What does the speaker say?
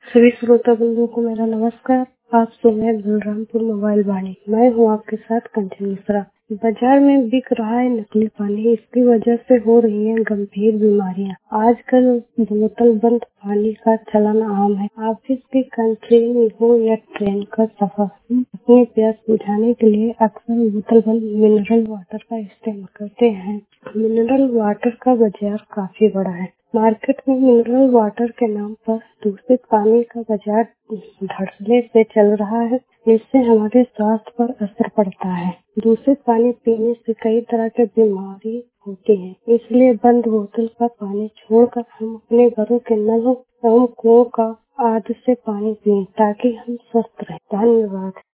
सभी श्रोता बंधुओं को मेरा नमस्कार। आप सुन रहे हैं बलरामपुर मोबाइल वाणी। मैं हूँ आपके साथ कंचन मिश्रा। बाजार में बिक रहा है नकली पानी, इसकी वजह से हो रही है गंभीर बीमारियां। आजकल बोतल बंद पानी का चलन आम है। ऑफिस की कैंटीन हो या ट्रेन का सफर, अपनी प्यास बुझाने के लिए अक्सर बोतल बंद मिनरल वाटर का इस्तेमाल करते हैं। मिनरल वाटर का बाजार काफी बड़ा है। मार्केट में मिनरल वाटर के नाम पर दूषित पानी का बाजार धड़ल्ले से चल रहा है, जिससे हमारे स्वास्थ्य पर असर पड़ता है। दूषित पानी पीने से कई तरह की बीमारी होती है, इसलिए बंद बोतल का पानी छोड़कर हम अपने घरों के नल एवं कुओं का आदि से पानी पिएं ताकि हम स्वस्थ रहें। धन्यवाद।